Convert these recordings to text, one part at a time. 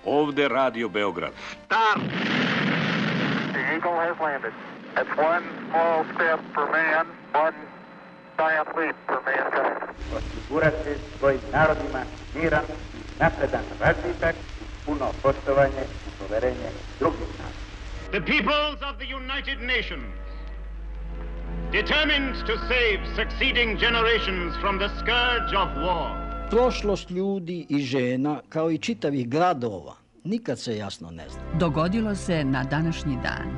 Ovde Radio Beograd. Start! The Eagle has landed. That's one small step for man, one giant leap for mankind. Osigurati svojim narodima miran, napredan razvitak, puno poštovanje i poverenje drugih naroda. The peoples of the United Nations, determined to save succeeding generations from the scourge of war. Prošlost ljudi i žena, kao i čitavih gradova, nikad se jasno ne zna. Dogodilo se na današnji dan.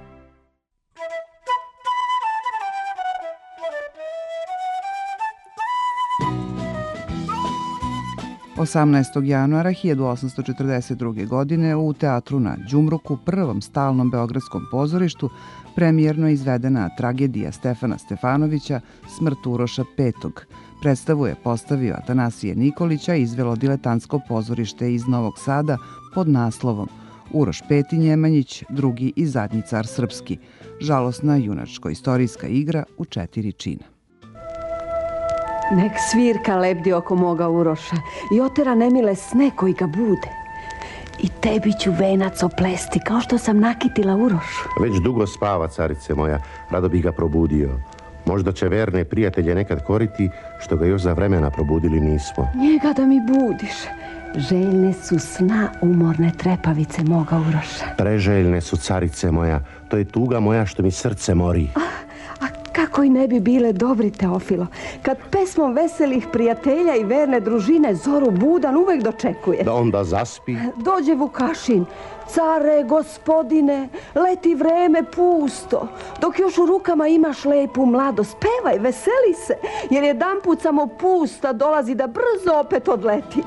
Januara 1842. godine u teatru na Đumruku, prvom stalnom beogradskom pozorištu, premijerno izvedena tragedija Stefana Stefanovića Smrt Uroša V. Predstavu je postavio Atanasije Nikolića i izvelo diletantsko pozorište iz Novog Sada pod naslovom Uroš V. Njemanjić, drugi i zadnji car srpski, žalosna junačko-istorijska igra u 4 čina. Nek svirka lebdi oko moga Uroša i otera nemile sne koji ga bude. I tebi ću venac oplesti kao što sam nakitila Urošu. Već dugo spava, carice moja, rado bih ga probudio. Možda će verne prijatelje nekad koriti što ga još za vremena probudili nismo. Njega da mi budiš. Željne su sna umorne trepavice moga Uroša. Preželjne su, carice moja, to je tuga moja što mi srce mori. Kako i ne bi bile dobri, Teofilo, kad pesmom veselih prijatelja i verne družine zoru budan uvek dočekuje. Da onda zaspi. Dođe Vukašin, care, gospodine, leti vreme pusto, dok još u rukama imaš lepu mladost, pevaj, veseli se, jer jedanput samo pusta dolazi da brzo opet odleti.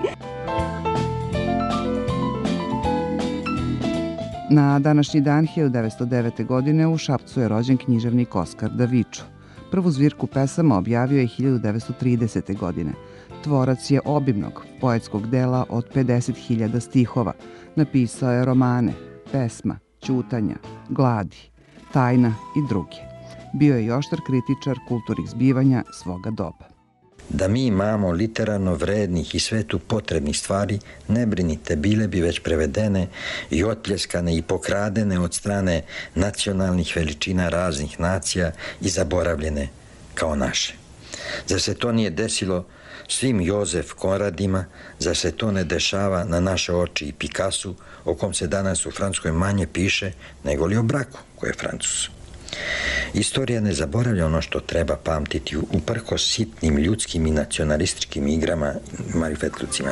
Na današnji dan 1909. godine u Šapcu je rođen književnik Oskar Davičo. Prvu zbirku pesama objavio je 1930. godine. Tvorac je obimnog poetskog dela od 50.000 stihova. Napisao je romane, pesma, ćutanja, gladi, tajna i druge. Bio je i oštar kritičar kulturnih zbivanja svoga doba. Da mi imamo literarno vrednih i svetu potrebnih stvari, ne brinite, bile bi već prevedene i otpljeskane i pokradene od strane nacionalnih veličina raznih nacija i zaboravljene kao naše. Zar se to nije desilo svim Jozef Konradima, zar se to ne dešava na naše oči i Picassu, o kom se danas u Francuskoj manje piše nego li o Braku, koji je Francus. Istorija ne zaboravlja ono što treba pamtiti uprkos sitnim ljudskim i nacionalističkim igrama i marifetlucima.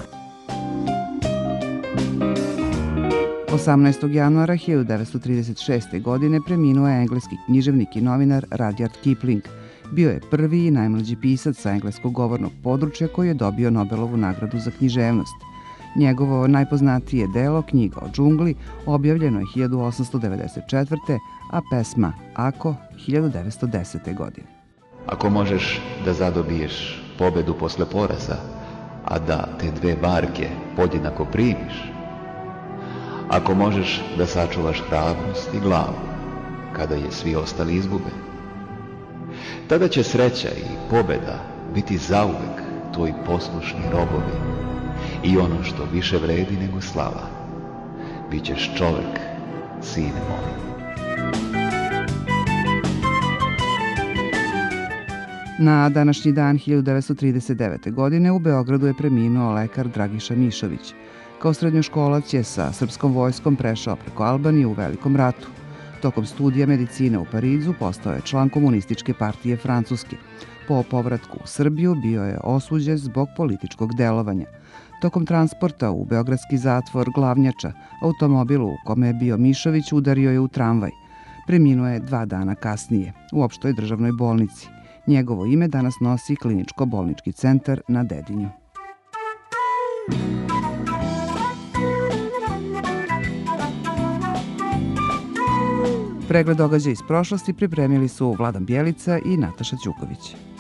18. januara 1936. godine preminuo je engleski književnik i novinar Rudyard Kipling. Bio je prvi i najmlađi pisac sa engleskog govornog područja koji je dobio Nobelovu nagradu za književnost. Njegovo najpoznatije delo, Knjiga o džungli, objavljeno je 1894. a pesma Ako 1910. godine. Ako možeš da zadobiješ pobedu posle poraza, a da te 2 barke podjednako primiš, ako možeš da sačuvaš hrabrost i glavu kada je svi ostali izgube, tada će sreća i pobeda biti zauvek tvoji poslušni robovi i ono što više vredi nego slava, bit ćeš čovek, sine moj. Na današnji dan 1939. godine u Beogradu je preminuo lekar Dragiša Mišović. Kao srednjoškolac je sa srpskom vojskom prešao preko Albanije u Velikom ratu. Tokom studija medicine u Parizu postao je član Komunističke partije Francuske. Po povratku u Srbiju bio je osuđen zbog političkog delovanja. Tokom transporta u beogradski zatvor Glavnjača, automobil u kome je bio Mišović udario je u tramvaj. Preminuo je 2 dana kasnije u opštoj državnoj bolnici. Njegovo ime danas nosi Kliničko-bolnički centar na Dedinju. Pregled događaja iz prošlosti pripremili su Vladan Bjelica i Nataša Ćuković.